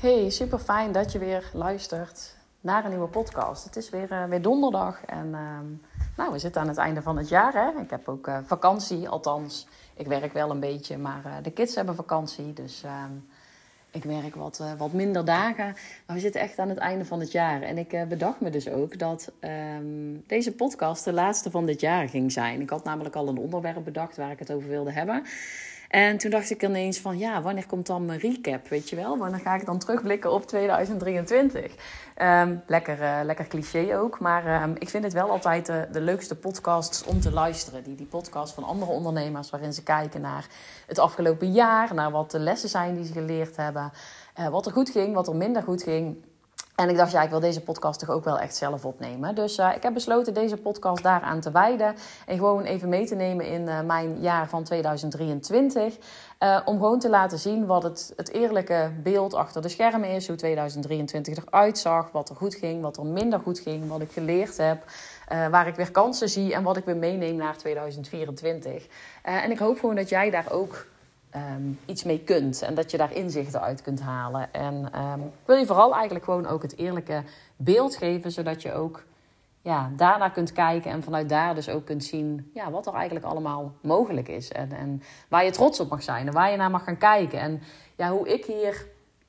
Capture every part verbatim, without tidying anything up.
Hey, super fijn dat je weer luistert naar een nieuwe podcast. Het is weer, uh, weer donderdag en uh, nou, we zitten aan het einde van het jaar. Hè? Ik heb ook uh, vakantie, althans, ik werk wel een beetje, maar uh, de kids hebben vakantie. Dus uh, ik werk wat, uh, wat minder dagen, maar we zitten echt aan het einde van het jaar. En ik uh, bedacht me dus ook dat uh, deze podcast de laatste van dit jaar ging zijn. Ik had namelijk al een onderwerp bedacht waar ik het over wilde hebben. En toen dacht ik ineens van, ja, wanneer komt dan mijn recap, weet je wel? Wanneer ga ik dan terugblikken op tweeduizend drieëntwintig? Um, lekker, uh, lekker cliché ook, maar um, ik vind het wel altijd de, de leukste podcasts om te luisteren. Die, die podcast van andere ondernemers waarin ze kijken naar het afgelopen jaar, naar wat de lessen zijn die ze geleerd hebben, uh, wat er goed ging, wat er minder goed ging. En ik dacht, ja, ik wil deze podcast toch ook wel echt zelf opnemen. Dus uh, ik heb besloten deze podcast daaraan te wijden. En gewoon even mee te nemen in uh, mijn jaar van tweeduizend drieëntwintig. Uh, om gewoon te laten zien wat het, het eerlijke beeld achter de schermen is. Hoe tweeduizend drieëntwintig eruit zag. Wat er goed ging, wat er minder goed ging. Wat ik geleerd heb. Uh, waar ik weer kansen zie. En wat ik weer meeneem naar tweeduizend vierentwintig. Uh, en ik hoop gewoon dat jij daar ook Um, iets mee kunt en dat je daar inzichten uit kunt halen. En um, ik wil je vooral eigenlijk gewoon ook het eerlijke beeld geven, zodat je ook ja, daarna kunt kijken en vanuit daar dus ook kunt zien ja, wat er eigenlijk allemaal mogelijk is. En, en waar je trots op mag zijn en waar je naar mag gaan kijken. En ja, hoe ik hier...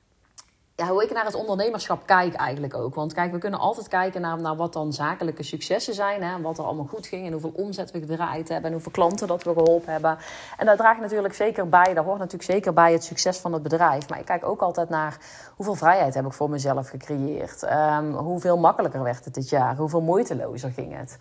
Ja, hoe ik naar het ondernemerschap kijk eigenlijk ook. Want kijk, we kunnen altijd kijken naar, naar wat dan zakelijke successen zijn. Hè, en wat er allemaal goed ging en hoeveel omzet we gedraaid hebben. En hoeveel klanten dat we geholpen hebben. En dat draagt natuurlijk zeker bij. Daar hoort natuurlijk zeker bij het succes van het bedrijf. Maar ik kijk ook altijd naar hoeveel vrijheid heb ik voor mezelf gecreëerd. Um, hoeveel makkelijker werd het dit jaar. Hoeveel moeitelozer ging het.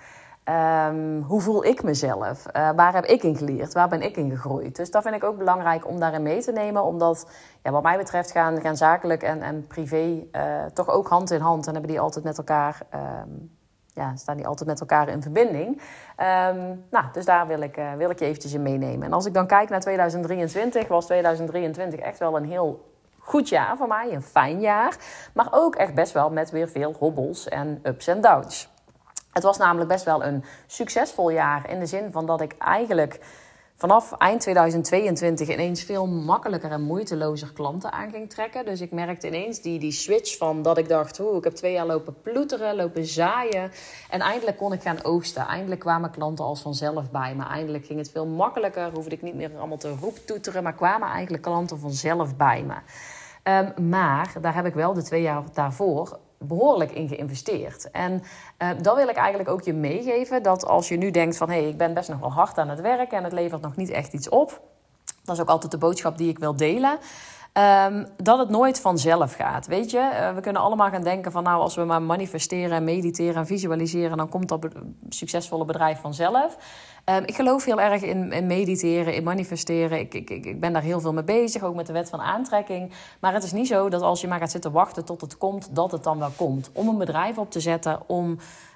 Um, hoe voel ik mezelf? Uh, waar heb ik in geleerd? Waar ben ik in gegroeid? Dus dat vind ik ook belangrijk om daarin mee te nemen. Omdat, ja, wat mij betreft, gaan, gaan zakelijk en, en privé uh, toch ook hand in hand. En hebben die altijd met elkaar, um, ja, staan die altijd met elkaar in verbinding. Um, nou, dus daar wil ik, uh, wil ik je eventjes in meenemen. En als ik dan kijk naar tweeduizend drieëntwintig, was tweeduizend drieëntwintig echt wel een heel goed jaar voor mij. Een fijn jaar. Maar ook echt best wel met weer veel hobbels en ups en downs. Het was namelijk best wel een succesvol jaar in de zin van dat ik eigenlijk vanaf eind tweeduizend tweeëntwintig ineens veel makkelijker en moeitelozer klanten aan ging trekken. Dus ik merkte ineens die, die switch van dat ik dacht, oh, ik heb twee jaar lopen ploeteren, lopen zaaien. En eindelijk kon ik gaan oogsten. Eindelijk kwamen klanten als vanzelf bij me. Eindelijk ging het veel makkelijker, hoefde ik niet meer allemaal te roeptoeteren, maar kwamen eigenlijk klanten vanzelf bij me. Um, maar daar heb ik wel de twee jaar daarvoor behoorlijk in geïnvesteerd. En uh, dat wil ik eigenlijk ook je meegeven. Dat als je nu denkt van, hé, hey, ik ben best nog wel hard aan het werken en het levert nog niet echt iets op. Dat is ook altijd de boodschap die ik wil delen. Um, dat het nooit vanzelf gaat, weet je. Uh, we kunnen allemaal gaan denken van, nou, als we maar manifesteren, mediteren en visualiseren, dan komt dat be- succesvolle bedrijf vanzelf. Um, ik geloof heel erg in, in mediteren, in manifesteren. Ik, ik, ik ben daar heel veel mee bezig, ook met de wet van aantrekking. Maar het is niet zo dat als je maar gaat zitten wachten tot het komt, dat het dan wel komt. Om een bedrijf op te zetten, om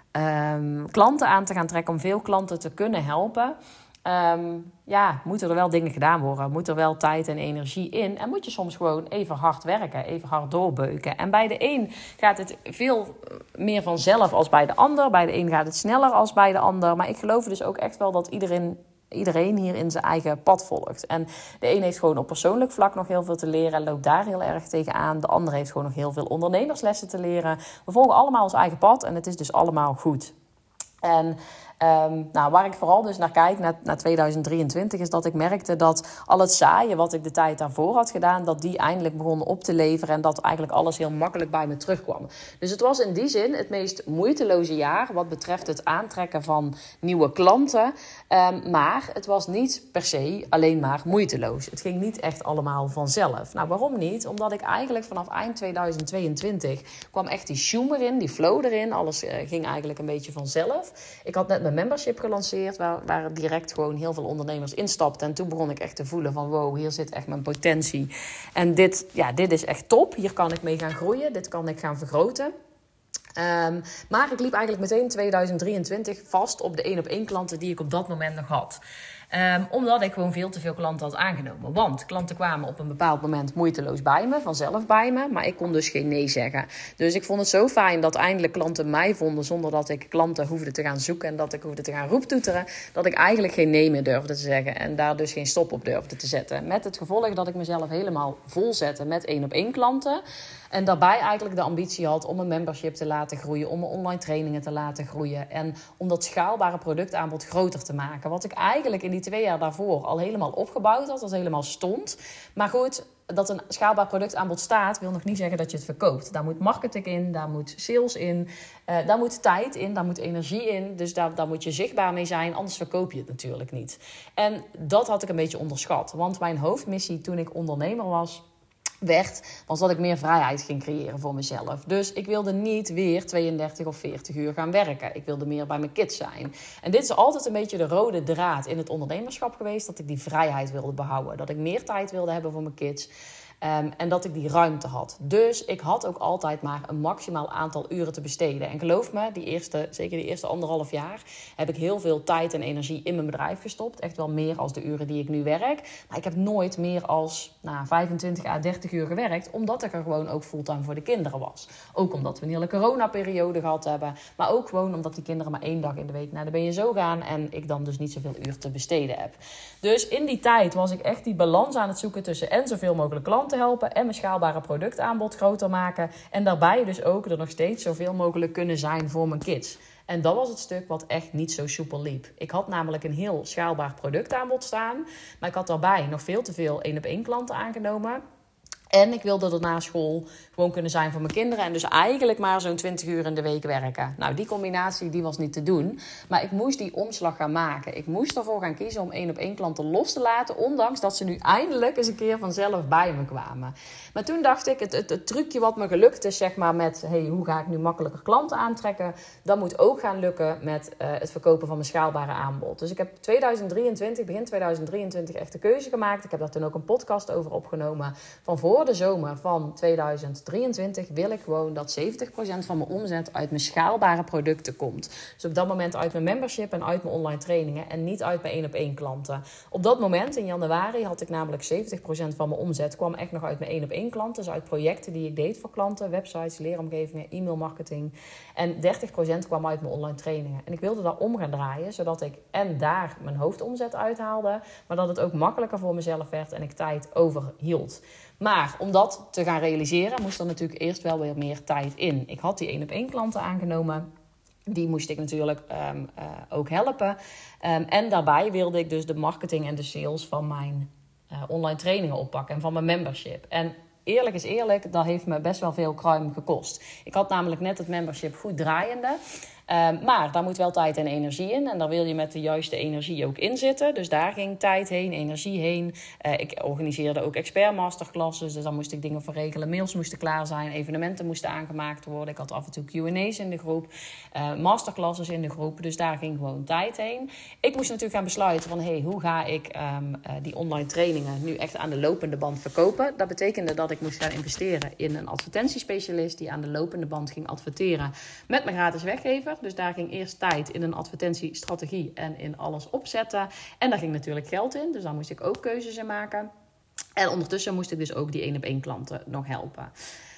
um, klanten aan te gaan trekken, om veel klanten te kunnen helpen. Um, ja, moeten er wel dingen gedaan worden. Moet er wel tijd en energie in. En moet je soms gewoon even hard werken. Even hard doorbeuken. En bij de een gaat het veel meer vanzelf als bij de ander. Bij de een gaat het sneller als bij de ander. Maar ik geloof dus ook echt wel dat iedereen, iedereen hier in zijn eigen pad volgt. En de een heeft gewoon op persoonlijk vlak nog heel veel te leren. En loopt daar heel erg tegenaan. De ander heeft gewoon nog heel veel ondernemerslessen te leren. We volgen allemaal ons eigen pad. En het is dus allemaal goed. En Um, nou, waar ik vooral dus naar kijk, naar, naar tweeduizend drieëntwintig, is dat ik merkte dat al het saaien wat ik de tijd daarvoor had gedaan, dat die eindelijk begon op te leveren en dat eigenlijk alles heel makkelijk bij me terugkwam. Dus het was in die zin het meest moeiteloze jaar wat betreft het aantrekken van nieuwe klanten. Um, maar het was niet per se alleen maar moeiteloos. Het ging niet echt allemaal vanzelf. Nou, waarom niet? Omdat ik eigenlijk vanaf eind tweeduizend tweeëntwintig kwam echt die zoom erin, die flow erin. Alles uh, ging eigenlijk een beetje vanzelf. Ik had net mijn membership gelanceerd, waar, waar direct gewoon heel veel ondernemers instapten. En toen begon ik echt te voelen van, wow, hier zit echt mijn potentie. En dit, ja, dit is echt top. Hier kan ik mee gaan groeien. Dit kan ik gaan vergroten. Um, maar ik liep eigenlijk meteen tweeduizend drieëntwintig vast op de één op één klanten die ik op dat moment nog had. Um, omdat ik gewoon veel te veel klanten had aangenomen. Want klanten kwamen op een bepaald moment moeiteloos bij me, vanzelf bij me. Maar ik kon dus geen nee zeggen. Dus ik vond het zo fijn dat eindelijk klanten mij vonden zonder dat ik klanten hoefde te gaan zoeken en dat ik hoefde te gaan roeptoeteren. Dat ik eigenlijk geen nee meer durfde te zeggen en daar dus geen stop op durfde te zetten. Met het gevolg dat ik mezelf helemaal vol zette met één op één klanten. En daarbij eigenlijk de ambitie had om een membership te laten groeien, om mijn online trainingen te laten groeien en om dat schaalbare productaanbod groter te maken. Wat ik eigenlijk in die twee jaar daarvoor al helemaal opgebouwd had, dat helemaal stond. Maar goed, dat een schaalbaar productaanbod staat, wil nog niet zeggen dat je het verkoopt. Daar moet marketing in, daar moet sales in, uh, daar moet tijd in, daar moet energie in. Dus daar, daar moet je zichtbaar mee zijn, anders verkoop je het natuurlijk niet. En dat had ik een beetje onderschat. Want mijn hoofdmissie toen ik ondernemer was, werd, was dat ik meer vrijheid ging creëren voor mezelf. Dus ik wilde niet weer tweeëndertig of veertig uur gaan werken. Ik wilde meer bij mijn kids zijn. En dit is altijd een beetje de rode draad in het ondernemerschap geweest, dat ik die vrijheid wilde behouden. Dat ik meer tijd wilde hebben voor mijn kids. Um, en dat ik die ruimte had. Dus ik had ook altijd maar een maximaal aantal uren te besteden. En geloof me, die eerste, zeker die eerste anderhalf jaar heb ik heel veel tijd en energie in mijn bedrijf gestopt. Echt wel meer als de uren die ik nu werk. Maar ik heb nooit meer als nou, vijfentwintig à dertig uur gewerkt. Omdat ik er gewoon ook fulltime voor de kinderen was. Ook omdat we een hele coronaperiode gehad hebben. Maar ook gewoon omdat die kinderen maar één dag in de week naar de B S O gaan. En ik dan dus niet zoveel uur te besteden heb. Dus in die tijd was ik echt die balans aan het zoeken tussen en zoveel mogelijk klanten te helpen en mijn schaalbare productaanbod groter maken. En daarbij dus ook er nog steeds zoveel mogelijk kunnen zijn voor mijn kids. En dat was het stuk wat echt niet zo soepel liep. Ik had namelijk een heel schaalbaar productaanbod staan. Maar ik had daarbij nog veel te veel één op één klanten aangenomen. En ik wilde er na school gewoon kunnen zijn voor mijn kinderen. En dus eigenlijk maar zo'n twintig uur in de week werken. Nou, die combinatie die was niet te doen. Maar ik moest die omslag gaan maken. Ik moest ervoor gaan kiezen om één op één klanten los te laten. Ondanks dat ze nu eindelijk eens een keer vanzelf bij me kwamen. Maar toen dacht ik, het, het, het trucje wat me gelukt is, zeg maar, met hey, hoe ga ik nu makkelijker klanten aantrekken? Dat moet ook gaan lukken met uh, het verkopen van mijn schaalbare aanbod. Dus ik heb tweeduizend drieëntwintig, begin tweeduizend drieëntwintig echt de keuze gemaakt. Ik heb daar toen ook een podcast over opgenomen. Van voor de zomer van tweeduizend drieëntwintig wil ik gewoon dat zeventig procent van mijn omzet uit mijn schaalbare producten komt. Dus op dat moment uit mijn membership en uit mijn online trainingen en niet uit mijn één op één klanten. Op dat moment in januari had ik namelijk zeventig procent van mijn omzet kwam echt nog uit mijn één op één klanten. Dus uit projecten die ik deed voor klanten, websites, leeromgevingen, e-mailmarketing. En dertig procent kwam uit mijn online trainingen. En ik wilde dat om gaan draaien, zodat ik en daar mijn hoofdomzet uithaalde, maar dat het ook makkelijker voor mezelf werd en ik tijd overhield. Maar om dat te gaan realiseren moest er natuurlijk eerst wel weer meer tijd in. Ik had die één op één klanten aangenomen. Die moest ik natuurlijk um, uh, ook helpen. Um, en daarbij wilde ik dus de marketing en de sales van mijn uh, online trainingen oppakken en van mijn membership. En eerlijk is eerlijk, dat heeft me best wel veel kruim gekost. Ik had namelijk net het membership goed draaiende. Um, maar daar moet wel tijd en energie in. En daar wil je met de juiste energie ook in zitten. Dus daar ging tijd heen, energie heen. Uh, ik organiseerde ook expert masterclasses. Dus daar moest ik dingen voor regelen. Mails moesten klaar zijn. Evenementen moesten aangemaakt worden. Ik had af en toe Q en A's in de groep. Uh, masterclasses in de groep. Dus daar ging gewoon tijd heen. Ik moest natuurlijk gaan besluiten van, hey, hoe ga ik um, uh, die online trainingen nu echt aan de lopende band verkopen? Dat betekende dat ik moest gaan investeren in een advertentiespecialist die aan de lopende band ging adverteren met mijn gratis weggever. Dus daar ging eerst tijd in een advertentiestrategie en in alles opzetten. En daar ging natuurlijk geld in, dus daar moest ik ook keuzes in maken. En ondertussen moest ik dus ook die één op één klanten nog helpen.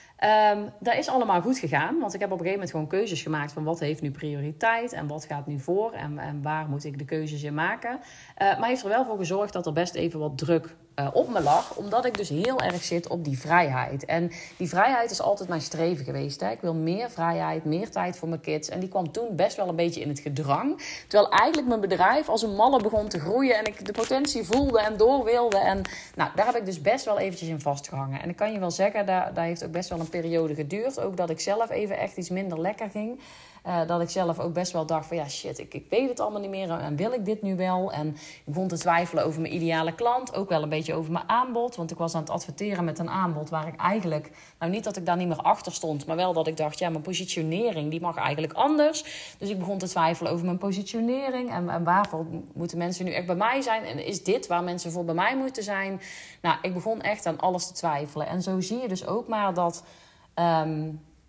Um, dat is allemaal goed gegaan, want ik heb op een gegeven moment gewoon keuzes gemaakt van wat heeft nu prioriteit en wat gaat nu voor en, en waar moet ik de keuzes in maken. Uh, maar heeft er wel voor gezorgd dat er best even wat druk uh, op me lag, omdat ik dus heel erg zit op die vrijheid. En die vrijheid is altijd mijn streven geweest. Hè. Ik wil meer vrijheid, meer tijd voor mijn kids. En die kwam toen best wel een beetje in het gedrang. Terwijl eigenlijk mijn bedrijf als een malle begon te groeien en ik de potentie voelde en door wilde. En nou, daar heb ik dus best wel eventjes in vastgehangen. En ik kan je wel zeggen, daar, daar heeft ook best wel een periode geduurd. Ook dat ik zelf even echt iets minder lekker ging. Uh, dat ik zelf ook best wel dacht van ja shit, ik, ik weet het allemaal niet meer en wil ik dit nu wel? En ik begon te twijfelen over mijn ideale klant. Ook wel een beetje over mijn aanbod. Want ik was aan het adverteren met een aanbod waar ik eigenlijk, nou niet dat ik daar niet meer achter stond, maar wel dat ik dacht ja, mijn positionering die mag eigenlijk anders. Dus ik begon te twijfelen over mijn positionering. En, en waarvoor moeten mensen nu echt bij mij zijn? En is dit waar mensen voor bij mij moeten zijn? Nou, ik begon echt aan alles te twijfelen. En zo zie je dus ook maar dat Um,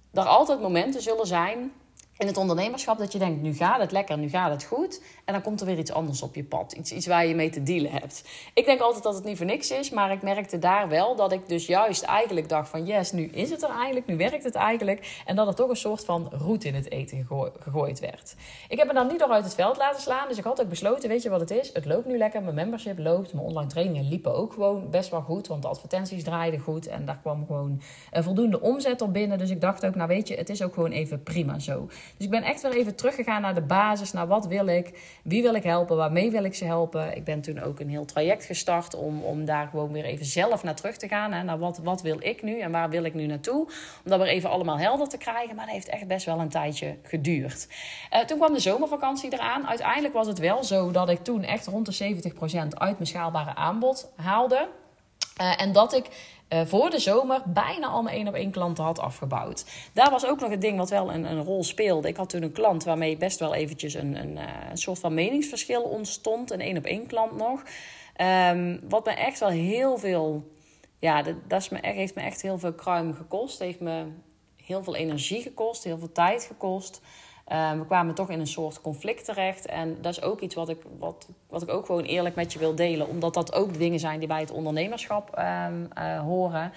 er altijd momenten zullen zijn in het ondernemerschap dat je denkt, nu gaat het lekker, nu gaat het goed. En dan komt er weer iets anders op je pad. Iets, iets waar je mee te dealen hebt. Ik denk altijd dat het niet voor niks is. Maar ik merkte daar wel dat ik dus juist eigenlijk dacht van, yes, nu is het er eigenlijk. Nu werkt het eigenlijk. En dat er toch een soort van roet in het eten gegooi, gegooid werd. Ik heb me dan niet door uit het veld laten slaan. Dus ik had ook besloten, weet je wat het is? Het loopt nu lekker. Mijn membership loopt. Mijn online trainingen liepen ook gewoon best wel goed. Want de advertenties draaiden goed. En daar kwam gewoon uh, voldoende omzet op binnen. Dus ik dacht ook, nou weet je, het is ook gewoon even prima zo. Dus ik ben echt weer even teruggegaan naar de basis. Naar wat wil ik? Wie wil ik helpen? Waarmee wil ik ze helpen? Ik ben toen ook een heel traject gestart om, om daar gewoon weer even zelf naar terug te gaan. Hè? Naar wat, wat wil ik nu en waar wil ik nu naartoe? Om dat weer even allemaal helder te krijgen. Maar dat heeft echt best wel een tijdje geduurd. Uh, toen kwam de zomervakantie eraan. Uiteindelijk was het wel zo dat ik toen echt rond de zeventig procent uit mijn schaalbare aanbod haalde. Uh, en dat ik uh, voor de zomer bijna al mijn één op één klanten had afgebouwd. Daar was ook nog het ding wat wel een, een rol speelde. Ik had toen een klant waarmee best wel eventjes een, een, uh, een soort van meningsverschil ontstond. Een één op één klant nog. Um, wat me echt wel heel veel... Ja, dat, dat is me echt, heeft me echt heel veel kruim gekost. Heeft me heel veel energie gekost. Heel veel tijd gekost. Uh, we kwamen toch in een soort conflict terecht. En dat is ook iets wat ik, wat, wat ik ook gewoon eerlijk met je wil delen. Omdat dat ook dingen zijn die bij het ondernemerschap um, uh, horen.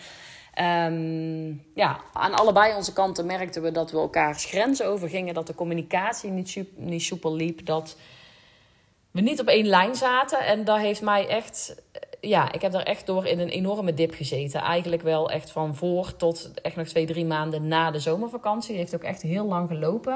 Um, ja, aan allebei onze kanten merkten we dat we elkaars grenzen overgingen. Dat de communicatie niet, super, niet soepel liep. Dat we niet op één lijn zaten. En dat heeft mij echt... Ja, ik heb daar echt door in een enorme dip gezeten. Eigenlijk wel echt van voor tot echt nog twee, drie maanden na de zomervakantie. Het heeft ook echt heel lang gelopen.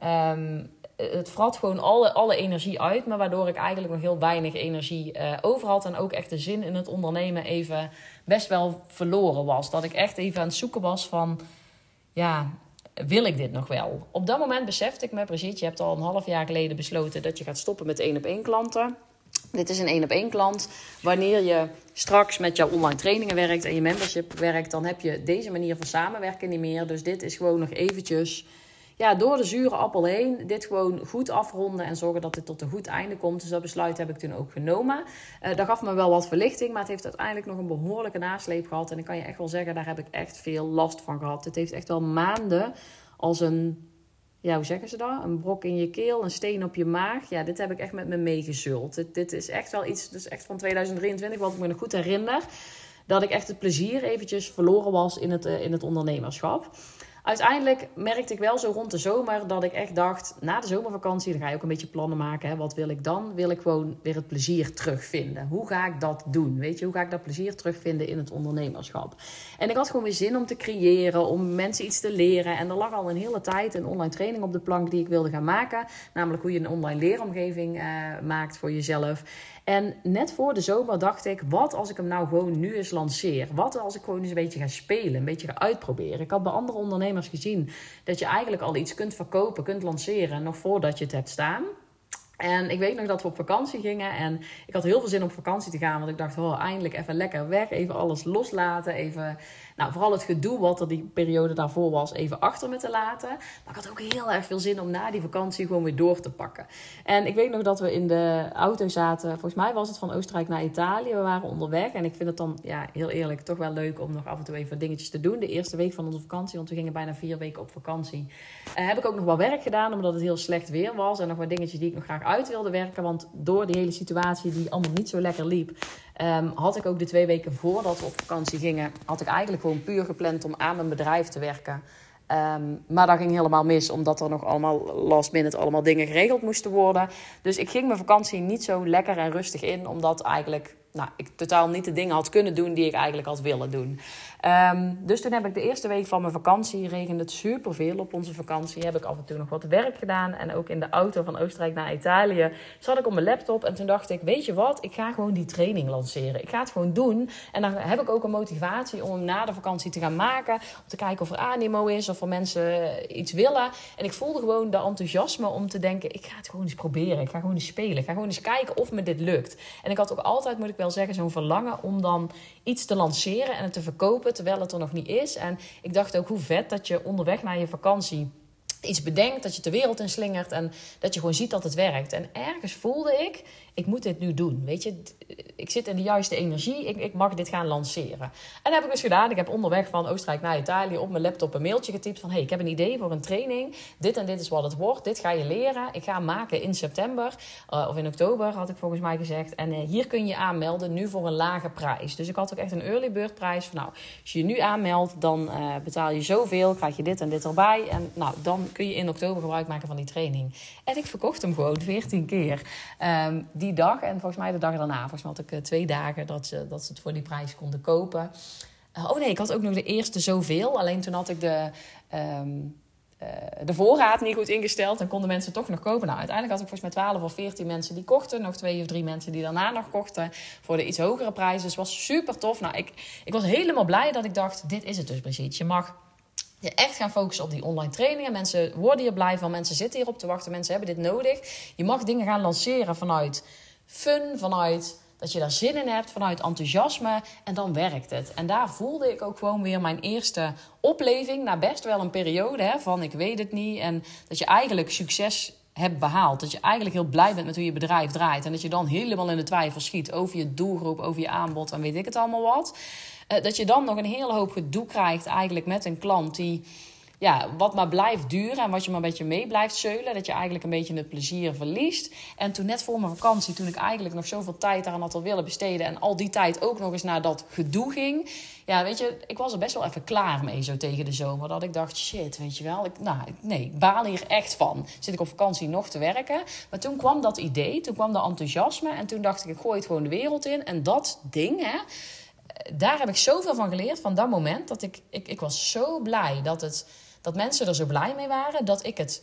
Um, het vrat gewoon alle, alle energie uit. Maar waardoor ik eigenlijk nog heel weinig energie uh, over had. En ook echt de zin in het ondernemen even best wel verloren was. Dat ik echt even aan het zoeken was van... Ja, wil ik dit nog wel? Op dat moment besefte ik me, Brigitte, je hebt al een half jaar geleden besloten dat je gaat stoppen met één op één klanten. Dit is een één op één klant. Wanneer je straks met jouw online trainingen werkt en je membership werkt, dan heb je deze manier van samenwerken niet meer. Dus dit is gewoon nog eventjes ja, door de zure appel heen. Dit gewoon goed afronden en zorgen dat dit tot een goed einde komt. Dus dat besluit heb ik toen ook genomen. Uh, dat gaf me wel wat verlichting, maar het heeft uiteindelijk nog een behoorlijke nasleep gehad. En ik kan je echt wel zeggen, daar heb ik echt veel last van gehad. Het heeft echt wel maanden als een... Ja, hoe zeggen ze dat? Een brok in je keel, een steen op je maag. Ja, dit heb ik echt met me meegezult. Dit, dit is echt wel iets, dus echt van tweeduizend drieëntwintig, wat ik me nog goed herinner. Dat ik echt het plezier eventjes verloren was in het, uh, in het ondernemerschap. Uiteindelijk merkte ik wel zo rond de zomer dat ik echt dacht... na de zomervakantie, dan ga je ook een beetje plannen maken. Hè? Wat wil ik dan? Wil ik gewoon weer het plezier terugvinden? Hoe ga ik dat doen? Weet je, hoe ga ik dat plezier terugvinden in het ondernemerschap? En ik had gewoon weer zin om te creëren, om mensen iets te leren. En er lag al een hele tijd een online training op de plank die ik wilde gaan maken. Namelijk hoe je een online leeromgeving uh, maakt voor jezelf. En net voor de zomer dacht ik, wat als ik hem nou gewoon nu eens lanceer? Wat als ik gewoon eens een beetje ga spelen, een beetje ga uitproberen? Ik had bij andere ondernemers gezien dat je eigenlijk al iets kunt verkopen, kunt lanceren, nog voordat je het hebt staan. En ik weet nog dat we op vakantie gingen en ik had heel veel zin om op vakantie te gaan. Want ik dacht, oh, eindelijk even lekker weg, even alles loslaten, even... Nou, vooral het gedoe wat er die periode daarvoor was, even achter me te laten. Maar ik had ook heel erg veel zin om na die vakantie gewoon weer door te pakken. En ik weet nog dat we in de auto zaten. Volgens mij was het van Oostenrijk naar Italië. We waren onderweg. En ik vind het dan, ja, heel eerlijk, toch wel leuk om nog af en toe even dingetjes te doen. De eerste week van onze vakantie, want we gingen bijna vier weken op vakantie. Uh, heb ik ook nog wel werk gedaan, omdat het heel slecht weer was. En nog wat dingetjes die ik nog graag uit wilde werken. Want door die hele situatie die allemaal niet zo lekker liep... Um, had ik ook de twee weken voordat we op vakantie gingen... had ik eigenlijk gewoon puur gepland om aan mijn bedrijf te werken. Um, maar dat ging helemaal mis, omdat er nog allemaal last minute allemaal dingen geregeld moesten worden. Dus ik ging mijn vakantie niet zo lekker en rustig in, omdat eigenlijk... Nou, ik totaal niet de dingen had kunnen doen die ik eigenlijk had willen doen. Um, dus toen heb ik de eerste week van mijn vakantie, regende het superveel op onze vakantie, heb ik af en toe nog wat werk gedaan. En ook in de auto van Oostenrijk naar Italië zat ik op mijn laptop en toen dacht ik, weet je wat, ik ga gewoon die training lanceren. Ik ga het gewoon doen en dan heb ik ook een motivatie om hem na de vakantie te gaan maken. Om te kijken of er animo is, of er mensen iets willen. En ik voelde gewoon de enthousiasme om te denken, ik ga het gewoon eens proberen. Ik ga gewoon eens spelen. Ik ga gewoon eens kijken of me dit lukt. En ik had ook altijd, moet ik wel zeggen, zo'n verlangen om dan iets te lanceren en het te verkopen terwijl het er nog niet is. En ik dacht ook hoe vet dat je onderweg naar je vakantie iets bedenkt, dat je het de wereld inslingert en dat je gewoon ziet dat het werkt. En ergens voelde ik, ik moet dit nu doen. Weet je, ik zit in de juiste energie, ik, ik mag dit gaan lanceren. En dat heb ik dus gedaan. Ik heb onderweg van Oostenrijk naar Italië op mijn laptop een mailtje getypt van, hey, ik heb een idee voor een training. Dit en dit is wat het wordt. Dit ga je leren. Ik ga hem maken in september uh, of in oktober, had ik volgens mij gezegd. En uh, hier kun je aanmelden, nu voor een lage prijs. Dus ik had ook echt een early bird prijs van, nou, als je je nu aanmeldt, dan uh, betaal je zoveel, krijg je dit en dit erbij. En nou, dan kun je in oktober gebruik maken van die training. En ik verkocht hem gewoon veertien keer um, die dag. En volgens mij de dag daarna, volgens mij had ik uh, twee dagen dat ze, dat ze het voor die prijs konden kopen. Uh, oh nee, ik had ook nog de eerste zoveel. Alleen toen had ik de, um, uh, de voorraad niet goed ingesteld. En konden mensen toch nog kopen. Nou, uiteindelijk had ik volgens mij twaalf of veertien mensen die kochten. Nog twee of drie mensen die daarna nog kochten. Voor de iets hogere prijs. Dus het was super tof. Nou, ik, ik was helemaal blij dat ik dacht, dit is het dus, Brigitte. Je mag je echt gaan focussen op die online trainingen. Mensen worden hier blij van. Mensen zitten hierop te wachten. Mensen hebben dit nodig. Je mag dingen gaan lanceren vanuit fun, vanuit dat je daar zin in hebt, vanuit enthousiasme. En dan werkt het. En daar voelde ik ook gewoon weer mijn eerste opleving. Na best wel een periode hè, van ik weet het niet. En dat je eigenlijk succes hebt behaald. Dat je eigenlijk heel blij bent met hoe je bedrijf draait. En dat je dan helemaal in de twijfel schiet over je doelgroep, over je aanbod en weet ik het allemaal wat. Uh, dat je dan nog een hele hoop gedoe krijgt eigenlijk met een klant die, ja, wat maar blijft duren en wat je maar een beetje mee blijft zeulen. Dat je eigenlijk een beetje het plezier verliest. En toen net voor mijn vakantie, toen ik eigenlijk nog zoveel tijd aan had al willen besteden en al die tijd ook nog eens naar dat gedoe ging. Ja, weet je, ik was er best wel even klaar mee zo tegen de zomer. Dat ik dacht, shit, weet je wel. Ik, nou, nee, ik baal hier echt van. Zit ik op vakantie nog te werken. Maar toen kwam dat idee, toen kwam dat enthousiasme. En toen dacht ik, ik gooi het gewoon de wereld in. En dat ding, hè, daar heb ik zoveel van geleerd van dat moment. Dat ik, ik, ik was zo blij dat, het, dat mensen er zo blij mee waren. Dat ik het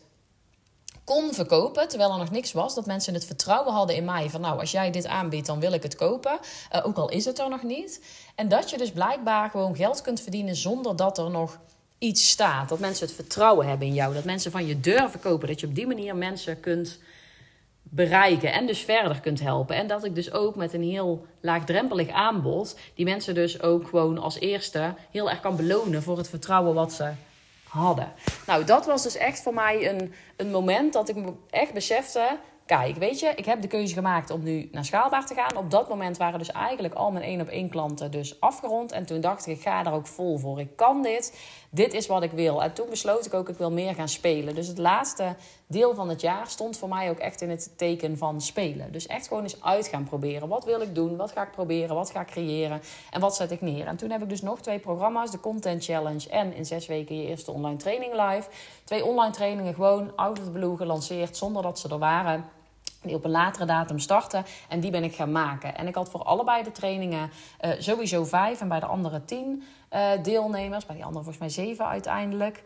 kon verkopen, terwijl er nog niks was. Dat mensen het vertrouwen hadden in mij. Van nou, als jij dit aanbiedt, dan wil ik het kopen. Uh, ook al is het er nog niet. En dat je dus blijkbaar gewoon geld kunt verdienen zonder dat er nog iets staat. Dat mensen het vertrouwen hebben in jou. Dat mensen van je durven kopen. Dat je op die manier mensen kunt bereiken en dus verder kunt helpen. En dat ik dus ook met een heel laagdrempelig aanbod die mensen dus ook gewoon als eerste heel erg kan belonen voor het vertrouwen wat ze hadden. Nou, dat was dus echt voor mij een, een moment dat ik me echt besefte, kijk, weet je, ik heb de keuze gemaakt om nu naar schaalbaar te gaan. Op dat moment waren dus eigenlijk al mijn één op één klanten dus afgerond. En toen dacht ik, ik ga er ook vol voor. Ik kan dit. Dit is wat ik wil. En toen besloot ik ook, ik wil meer gaan spelen. Dus het laatste deel van het jaar stond voor mij ook echt in het teken van spelen. Dus echt gewoon eens uit gaan proberen. Wat wil ik doen? Wat ga ik proberen? Wat ga ik creëren? En wat zet ik neer? En toen heb ik dus nog twee programma's. De Content Challenge en in zes weken je eerste online training live. Twee online trainingen gewoon out of the blue gelanceerd zonder dat ze er waren. Die op een latere datum starten. En die ben ik gaan maken. En ik had voor allebei de trainingen uh, sowieso vijf. En bij de andere tien uh, deelnemers. Bij die andere volgens mij zeven uiteindelijk.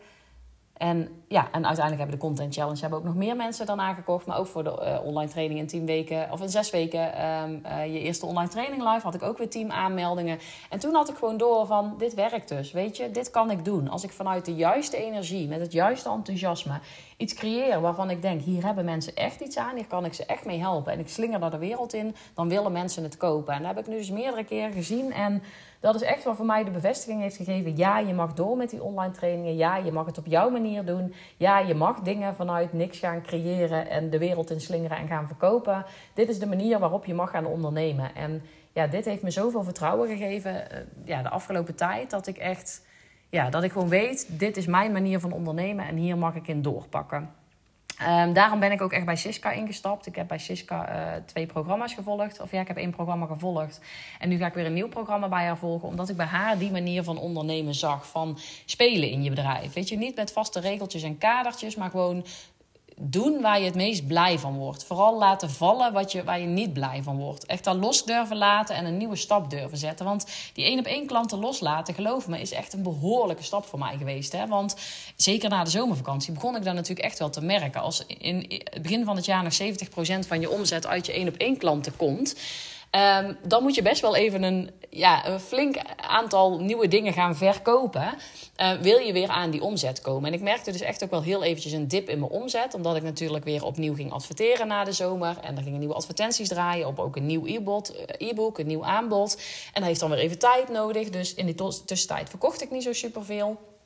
En ja, en uiteindelijk hebben de Content Challenge hebben ook nog meer mensen dan aangekocht. Maar ook voor de uh, online training in tien weken. Of in zes weken um, uh, je eerste online training live. Had ik ook weer tien aanmeldingen. En toen had ik gewoon door van, dit werkt dus. Weet je, dit kan ik doen. Als ik vanuit de juiste energie, met het juiste enthousiasme iets creëer waarvan ik denk, hier hebben mensen echt iets aan. Hier kan ik ze echt mee helpen. En ik slinger daar de wereld in. Dan willen mensen het kopen. En dat heb ik nu dus meerdere keren gezien. En dat is echt wat voor mij de bevestiging heeft gegeven. Ja, je mag door met die online trainingen. Ja, je mag het op jouw manier doen. Ja, je mag dingen vanuit niks gaan creëren en de wereld inslingeren en gaan verkopen. Dit is de manier waarop je mag gaan ondernemen. En ja, dit heeft me zoveel vertrouwen gegeven uh, ja, de afgelopen tijd. Dat ik echt, ja, dat ik gewoon weet, dit is mijn manier van ondernemen en hier mag ik in doorpakken. Um, daarom ben ik ook echt bij Siska ingestapt. Ik heb bij Siska uh, twee programma's gevolgd. Of ja, ik heb één programma gevolgd. En nu ga ik weer een nieuw programma bij haar volgen. Omdat ik bij haar die manier van ondernemen zag. Van spelen in je bedrijf. Weet je, niet met vaste regeltjes en kadertjes. Maar gewoon doen waar je het meest blij van wordt. Vooral laten vallen wat je, waar je niet blij van wordt. Echt daar los durven laten en een nieuwe stap durven zetten. Want die één op één klanten loslaten, geloof me, is echt een behoorlijke stap voor mij geweest. Hè? Want zeker na de zomervakantie begon ik daar natuurlijk echt wel te merken. Als in het begin van het jaar nog zeventig procent van je omzet uit je één op één klanten komt, Um, dan moet je best wel even een, ja, een flink aantal nieuwe dingen gaan verkopen. Uh, wil je weer aan die omzet komen. En ik merkte dus echt ook wel heel eventjes een dip in mijn omzet. Omdat ik natuurlijk weer opnieuw ging adverteren na de zomer. En er gingen nieuwe advertenties draaien op ook een nieuw e-book, een nieuw aanbod. En dat heeft dan weer even tijd nodig. Dus in die tussentijd verkocht ik niet zo superveel.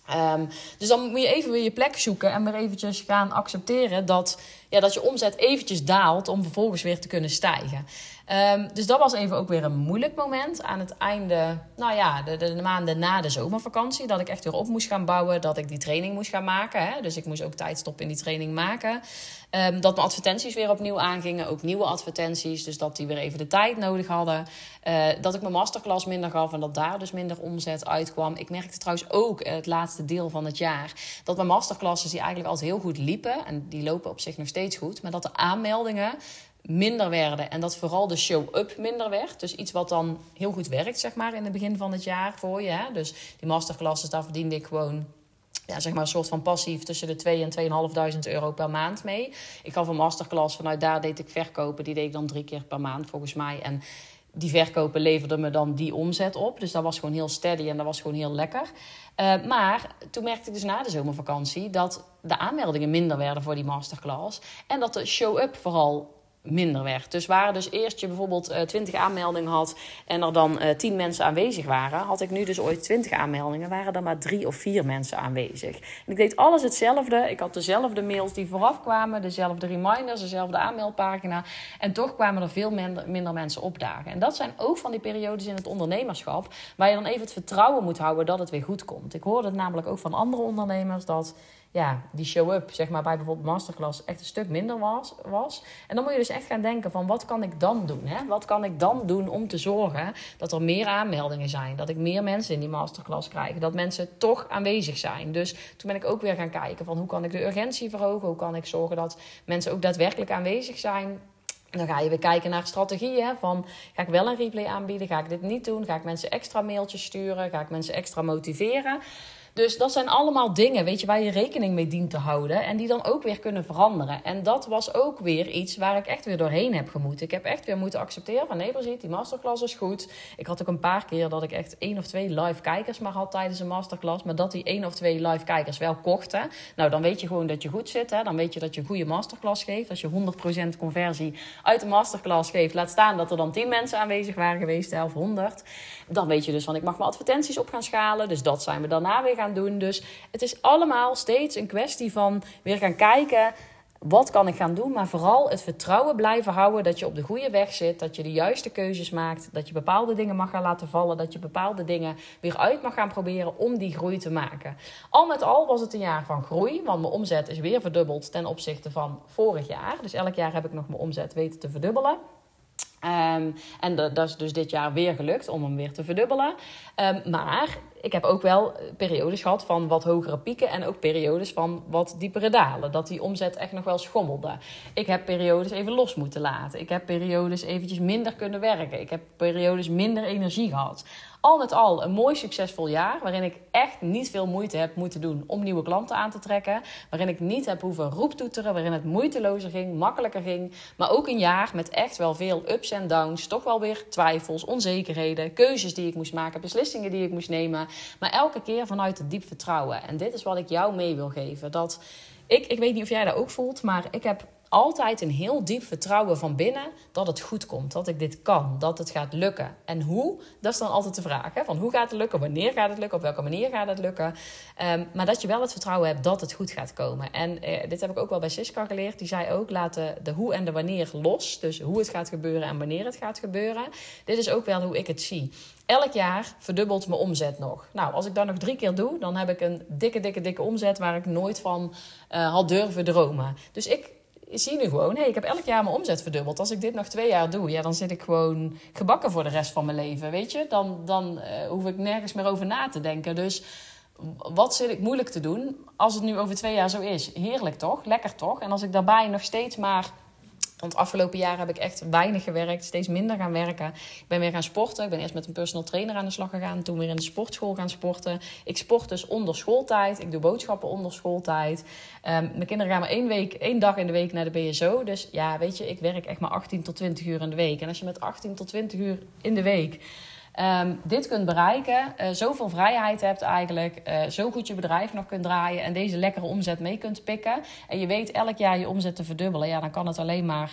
Um, dus dan moet je even weer je plek zoeken en weer eventjes gaan accepteren dat, ja, dat je omzet eventjes daalt om vervolgens weer te kunnen stijgen. Um, dus dat was even ook weer een moeilijk moment aan het einde, nou ja, de, de, de maanden na de zomervakantie. Dat ik echt weer op moest gaan bouwen, dat ik die training moest gaan maken. Hè? Dus ik moest ook tijd stoppen in die training maken. Um, dat mijn advertenties weer opnieuw aangingen, ook nieuwe advertenties. Dus dat die weer even de tijd nodig hadden. Uh, dat ik mijn masterclass minder gaf en dat daar dus minder omzet uitkwam. Ik merkte trouwens ook uh, het laatste deel van het jaar dat mijn masterclasses die eigenlijk altijd heel goed liepen. En die lopen op zich nog steeds goed. Maar dat de aanmeldingen minder werden en dat vooral de show-up minder werd. Dus iets wat dan heel goed werkt, zeg maar, in het begin van het jaar voor je. Hè? Dus die masterclasses, daar verdiende ik gewoon, ja, zeg maar een soort van passief tussen de twee en tweeënhalfduizend euro per maand mee. Ik gaf een masterclass, vanuit daar deed ik verkopen. Die deed ik dan drie keer per maand volgens mij. En die verkopen leverden me dan die omzet op. Dus dat was gewoon heel steady en dat was gewoon heel lekker. Uh, maar toen merkte ik dus na de zomervakantie dat de aanmeldingen minder werden voor die masterclass. En dat de show-up vooral minder werd. Dus waar dus eerst je bijvoorbeeld uh, twintig aanmeldingen had en er dan uh, tien mensen aanwezig waren, had ik nu dus ooit twintig aanmeldingen, waren er maar drie of vier mensen aanwezig. En ik deed alles hetzelfde. Ik had dezelfde mails die vooraf kwamen, dezelfde reminders, dezelfde aanmeldpagina. En toch kwamen er veel minder, minder mensen opdagen. En dat zijn ook van die periodes in het ondernemerschap waar je dan even het vertrouwen moet houden dat het weer goed komt. Ik hoorde het namelijk ook van andere ondernemers dat ja, die show-up, zeg maar, bij bijvoorbeeld masterclass echt een stuk minder was, was. En dan moet je dus echt gaan denken van, wat kan ik dan doen? Hè? Wat kan ik dan doen om te zorgen dat er meer aanmeldingen zijn? Dat ik meer mensen in die masterclass krijg? Dat mensen toch aanwezig zijn? Dus toen ben ik ook weer gaan kijken van, hoe kan ik de urgentie verhogen? Hoe kan ik zorgen dat mensen ook daadwerkelijk aanwezig zijn? Dan ga je weer kijken naar strategieën. Van, ga ik wel een replay aanbieden? Ga ik dit niet doen? Ga ik mensen extra mailtjes sturen? Ga ik mensen extra motiveren? Dus dat zijn allemaal dingen, weet je, waar je rekening mee dient te houden. En die dan ook weer kunnen veranderen. En dat was ook weer iets waar ik echt weer doorheen heb gemoeten. Ik heb echt weer moeten accepteren van, nee, Brigitte, die masterclass is goed. Ik had ook een paar keer dat ik echt één of twee live kijkers maar had tijdens een masterclass. Maar dat die één of twee live kijkers wel kochten. Nou, dan weet je gewoon dat je goed zit. Hè? Dan weet je dat je een goede masterclass geeft. Als je honderd procent conversie uit de masterclass geeft, laat staan dat er dan tien mensen aanwezig waren geweest, of honderd. Dan weet je dus van, ik mag mijn advertenties op gaan schalen. Dus dat zijn we daarna weer gaan doen. Dus het is allemaal steeds een kwestie van weer gaan kijken, wat kan ik gaan doen? Maar vooral het vertrouwen blijven houden dat je op de goede weg zit, dat je de juiste keuzes maakt, dat je bepaalde dingen mag gaan laten vallen, dat je bepaalde dingen weer uit mag gaan proberen om die groei te maken. Al met al was het een jaar van groei, want mijn omzet is weer verdubbeld ten opzichte van vorig jaar. Dus elk jaar heb ik nog mijn omzet weten te verdubbelen. Um, en dat, dat is dus dit jaar weer gelukt om hem weer te verdubbelen. Um, maar ik heb ook wel periodes gehad van wat hogere pieken en ook periodes van wat diepere dalen. Dat die omzet echt nog wel schommelde. Ik heb periodes even los moeten laten. Ik heb periodes eventjes minder kunnen werken. Ik heb periodes minder energie gehad. Al met al een mooi succesvol jaar waarin ik echt niet veel moeite heb moeten doen om nieuwe klanten aan te trekken. Waarin ik niet heb hoeven roeptoeteren, waarin het moeitelozer ging, makkelijker ging. Maar ook een jaar met echt wel veel ups en downs. Toch wel weer twijfels, onzekerheden, keuzes die ik moest maken, beslissingen die ik moest nemen. Maar elke keer vanuit het diep vertrouwen. En dit is wat ik jou mee wil geven. Dat ik, ik weet niet of jij dat ook voelt, maar ik heb altijd een heel diep vertrouwen van binnen dat het goed komt, dat ik dit kan, dat het gaat lukken. En hoe, dat is dan altijd de vraag. Hè? Van hoe gaat het lukken, wanneer gaat het lukken, op welke manier gaat het lukken. Um, maar dat je wel het vertrouwen hebt dat het goed gaat komen. En uh, dit heb ik ook wel bij Siska geleerd. Die zei ook, laat de, de hoe en de wanneer los. Dus hoe het gaat gebeuren en wanneer het gaat gebeuren. Dit is ook wel hoe ik het zie. Elk jaar verdubbelt mijn omzet nog. Nou, als ik dat nog drie keer doe, dan heb ik een dikke, dikke, dikke omzet waar ik nooit van uh, had durven dromen. Dus ik zie nu gewoon, hey, ik heb elk jaar mijn omzet verdubbeld. Als ik dit nog twee jaar doe, ja, dan zit ik gewoon gebakken voor de rest van mijn leven, weet je. Dan, dan uh, hoef ik nergens meer over na te denken. Dus wat zit ik moeilijk te doen als het nu over twee jaar zo is? Heerlijk toch? Lekker toch? En als ik daarbij nog steeds maar, want afgelopen jaar heb ik echt weinig gewerkt, steeds minder gaan werken. Ik ben weer gaan sporten. Ik ben eerst met een personal trainer aan de slag gegaan, toen weer in de sportschool gaan sporten. Ik sport dus onder schooltijd. Ik doe boodschappen onder schooltijd. Um, mijn kinderen gaan maar één, week, één dag in de week naar de B S O. Dus ja, weet je, ik werk echt maar achttien tot twintig uur in de week. En als je met achttien tot twintig uur in de week Um, dit kunt bereiken, uh, zoveel vrijheid hebt eigenlijk, uh, zo goed je bedrijf nog kunt draaien en deze lekkere omzet mee kunt pikken en je weet elk jaar je omzet te verdubbelen, ja, dan kan het alleen maar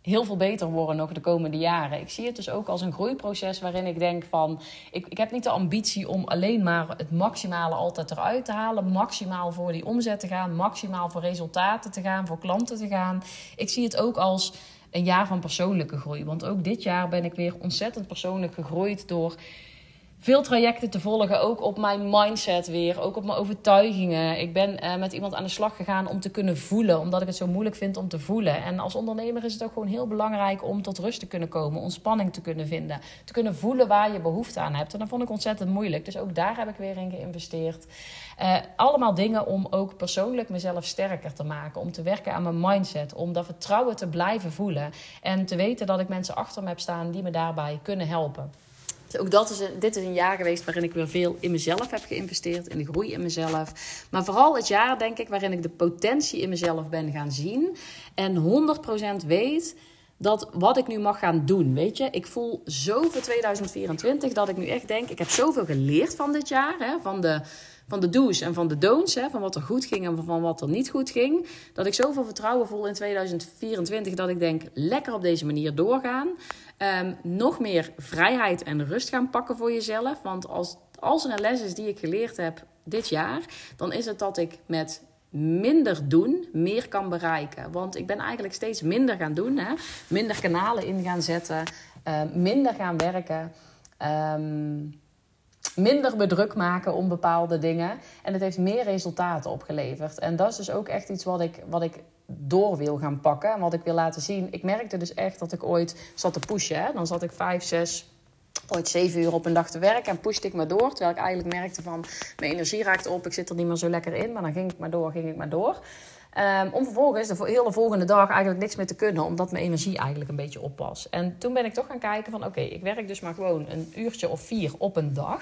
heel veel beter worden nog de komende jaren. Ik zie het dus ook als een groeiproces waarin ik denk van... Ik, ik heb niet de ambitie om alleen maar het maximale altijd eruit te halen. Maximaal voor die omzet te gaan. Maximaal voor resultaten te gaan. Voor klanten te gaan. Ik zie het ook als een jaar van persoonlijke groei. Want ook dit jaar ben ik weer ontzettend persoonlijk gegroeid door... veel trajecten te volgen, ook op mijn mindset weer, ook op mijn overtuigingen. Ik ben uh, met iemand aan de slag gegaan om te kunnen voelen, omdat ik het zo moeilijk vind om te voelen. En als ondernemer is het ook gewoon heel belangrijk om tot rust te kunnen komen, ontspanning te kunnen vinden, te kunnen voelen waar je behoefte aan hebt. En dat vond ik ontzettend moeilijk, dus ook daar heb ik weer in geïnvesteerd. Uh, allemaal dingen om ook persoonlijk mezelf sterker te maken, om te werken aan mijn mindset, om dat vertrouwen te blijven voelen en te weten dat ik mensen achter me heb staan die me daarbij kunnen helpen. Dus ook dat is een, dit is een jaar geweest waarin ik weer veel in mezelf heb geïnvesteerd. In de groei in mezelf. Maar vooral het jaar, denk ik, waarin ik de potentie in mezelf ben gaan zien. En honderd procent weet dat wat ik nu mag gaan doen. Weet je, ik voel zo voor tweeduizend vierentwintig dat ik nu echt denk... Ik heb zoveel geleerd van dit jaar. Hè, van de... Van de do's en van de don'ts, hè, van wat er goed ging en van wat er niet goed ging. Dat ik zoveel vertrouwen voel in tweeduizend vierentwintig dat ik denk, lekker op deze manier doorgaan. Um, nog meer vrijheid en rust gaan pakken voor jezelf. Want als, als er een les is die ik geleerd heb dit jaar, dan is het dat ik met minder doen meer kan bereiken. Want ik ben eigenlijk steeds minder gaan doen. Hè? Minder kanalen in gaan zetten, uh, minder gaan werken... Um, minder me druk maken om bepaalde dingen. En het heeft meer resultaten opgeleverd. En dat is dus ook echt iets wat ik, wat ik door wil gaan pakken. En wat ik wil laten zien. Ik merkte dus echt dat ik ooit zat te pushen. Hè? Dan zat ik vijf, zes, ooit zeven uur op een dag te werken. En pushte ik maar door. Terwijl ik eigenlijk merkte van, mijn energie raakt op. Ik zit er niet meer zo lekker in. Maar dan ging ik maar door, ging ik maar door. Um, om vervolgens de hele volgende dag eigenlijk niks meer te kunnen. Omdat mijn energie eigenlijk een beetje op was. En toen ben ik toch gaan kijken van... Oké, okay, ik werk dus maar gewoon een uurtje of vier op een dag.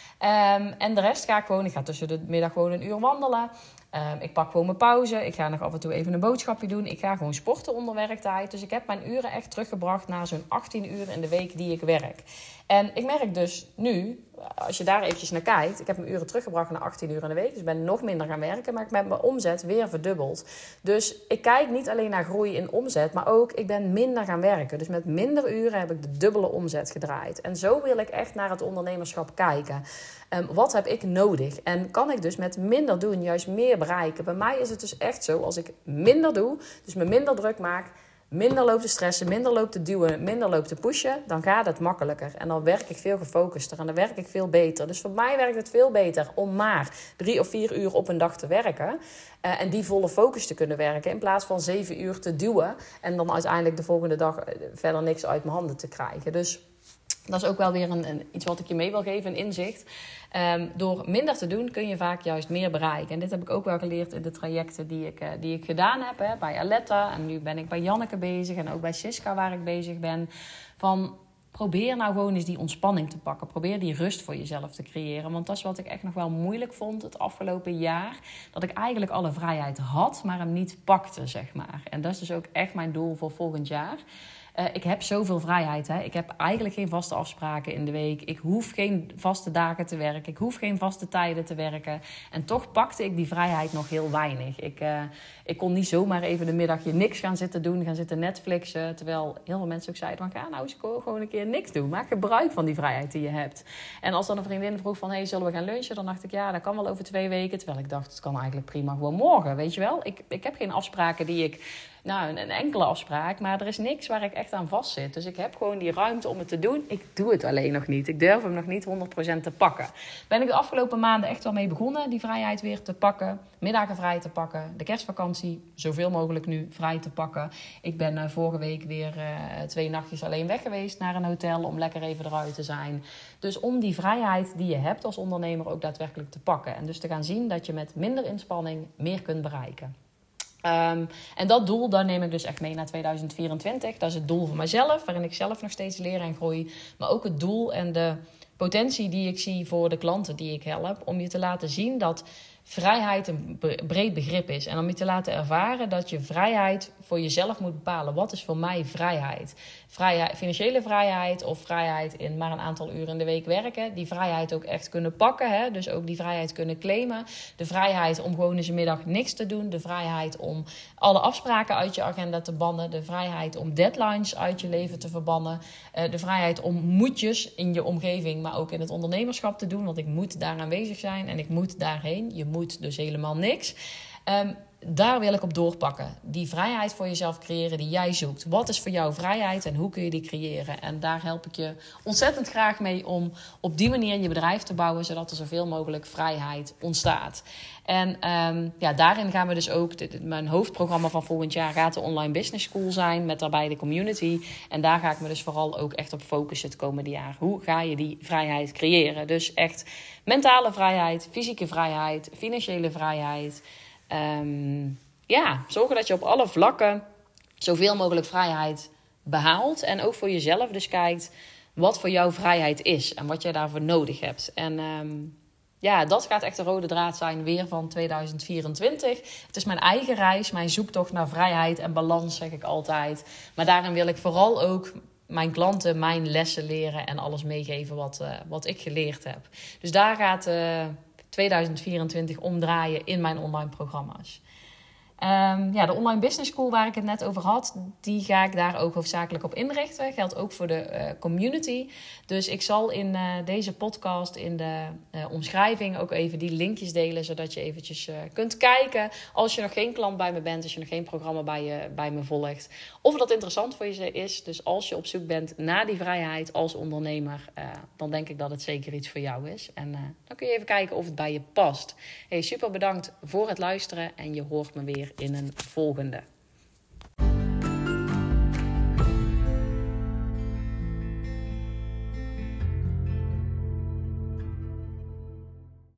Um, en de rest ga ik gewoon... Ik ga tussen de middag gewoon een uur wandelen. Um, ik pak gewoon mijn pauze. Ik ga nog af en toe even een boodschapje doen. Ik ga gewoon sporten onder werktijd. Dus ik heb mijn uren echt teruggebracht naar zo'n achttien uur in de week die ik werk. En ik merk dus nu, als je daar eventjes naar kijkt... Ik heb mijn uren teruggebracht naar achttien uur in de week. Dus ik ben nog minder gaan werken. Maar ik heb mijn omzet weer verdubbeld. Dus ik kijk niet alleen naar groei in omzet. Maar ook, ik ben minder gaan werken. Dus met minder uren heb ik de dubbele omzet gedraaid. En zo wil ik echt naar het ondernemerschap kijken. Um, wat heb ik nodig? En kan ik dus met minder doen juist meer bereiken? Bij mij is het dus echt zo, als ik minder doe... Dus me minder druk maak... Minder loop te stressen, minder loop te duwen, minder loop te pushen, dan gaat het makkelijker. En dan werk ik veel gefocuster en dan werk ik veel beter. Dus voor mij werkt het veel beter om maar drie of vier uur op een dag te werken. Uh, en die volle focus te kunnen werken in plaats van zeven uur te duwen. En dan uiteindelijk de volgende dag verder niks uit mijn handen te krijgen. Dus dat is ook wel weer een, een, iets wat ik je mee wil geven, een inzicht. Um, door minder te doen kun je vaak juist meer bereiken. En dit heb ik ook wel geleerd in de trajecten die ik, uh, die ik gedaan heb. Hè, bij Aletta en nu ben ik bij Janneke bezig en ook bij Siska waar ik bezig ben. Van probeer nou gewoon eens die ontspanning te pakken. Probeer die rust voor jezelf te creëren. Want dat is wat ik echt nog wel moeilijk vond het afgelopen jaar. Dat ik eigenlijk alle vrijheid had, maar hem niet pakte, zeg maar. En dat is dus ook echt mijn doel voor volgend jaar. Uh, ik heb zoveel vrijheid. Hè. Ik heb eigenlijk geen vaste afspraken in de week. Ik hoef geen vaste dagen te werken. Ik hoef geen vaste tijden te werken. En toch pakte ik die vrijheid nog heel weinig. Ik, uh, ik kon niet zomaar even de middagje niks gaan zitten doen. Gaan zitten Netflixen. Terwijl heel veel mensen ook zeiden van ga nou eens gewoon een keer niks doen. Maak gebruik van die vrijheid die je hebt. En als dan een vriendin vroeg van hey, zullen we gaan lunchen? Dan dacht ik ja, dat kan wel over twee weken. Terwijl ik dacht het kan eigenlijk prima gewoon morgen. Weet je wel? Ik, ik heb geen afspraken die ik... Nou, een enkele afspraak, maar er is niks waar ik echt aan vast zit. Dus ik heb gewoon die ruimte om het te doen. Ik doe het alleen nog niet. Ik durf hem nog niet honderd procent te pakken. Ben ik de afgelopen maanden echt wel mee begonnen, die vrijheid weer te pakken. Middagen vrij te pakken. De kerstvakantie zoveel mogelijk nu vrij te pakken. Ik ben uh, vorige week weer uh, twee nachtjes alleen weg geweest naar een hotel om lekker even eruit te zijn. Dus om die vrijheid die je hebt als ondernemer ook daadwerkelijk te pakken. En dus te gaan zien dat je met minder inspanning meer kunt bereiken. Um, en dat doel, daar neem ik dus echt mee naar tweeduizend vierentwintig. Dat is het doel voor mezelf, waarin ik zelf nog steeds leer en groei. Maar ook het doel en de potentie die ik zie voor de klanten die ik help. Om je te laten zien dat vrijheid een breed begrip is. En om je te laten ervaren dat je vrijheid voor jezelf moet bepalen. Wat is voor mij vrijheid? Vrijheid, financiële vrijheid of vrijheid in maar een aantal uren in de week werken. Die vrijheid ook echt kunnen pakken. Hè? Dus ook die vrijheid kunnen claimen. De vrijheid om gewoon eens een middag niks te doen. De vrijheid om alle afspraken uit je agenda te bannen. De vrijheid om deadlines uit je leven te verbannen. Uh, de vrijheid om moetjes in je omgeving, maar ook in het ondernemerschap te doen. Want ik moet daar aanwezig zijn en ik moet daarheen. Je moet dus helemaal niks. Um, Daar wil ik op doorpakken. Die vrijheid voor jezelf creëren die jij zoekt. Wat is voor jou vrijheid en hoe kun je die creëren? En daar help ik je ontzettend graag mee om op die manier je bedrijf te bouwen, zodat er zoveel mogelijk vrijheid ontstaat. En um, ja, daarin gaan we dus ook, dit, mijn hoofdprogramma van volgend jaar gaat de Online Business School zijn, met daarbij de community. En daar ga ik me dus vooral ook echt op focussen het komende jaar. Hoe ga je die vrijheid creëren? Dus echt mentale vrijheid, fysieke vrijheid, financiële vrijheid. Um, ja, zorgen dat je op alle vlakken zoveel mogelijk vrijheid behaalt. En ook voor jezelf dus kijkt wat voor jou vrijheid is en wat jij daarvoor nodig hebt. En um, ja, dat gaat echt de rode draad zijn weer van tweeduizend vierentwintig. Het is mijn eigen reis, mijn zoektocht naar vrijheid en balans, zeg ik altijd. Maar daarin wil ik vooral ook mijn klanten mijn lessen leren en alles meegeven wat, uh, wat ik geleerd heb. Dus daar gaat uh, tweeduizend vierentwintig omdraaien in mijn online programma's. Um, ja, de Online Business School waar ik het net over had, die ga ik daar ook hoofdzakelijk op inrichten. Geldt ook voor de uh, community. Dus ik zal in uh, deze podcast, in de uh, omschrijving ook even die linkjes delen, zodat je eventjes uh, kunt kijken als je nog geen klant bij me bent, als je nog geen programma bij, je, bij me volgt. Of dat interessant voor je is. Dus als je op zoek bent naar die vrijheid als ondernemer, uh, dan denk ik dat het zeker iets voor jou is. En uh, dan kun je even kijken of het bij je past. Hey, super bedankt voor het luisteren en je hoort me weer in een volgende.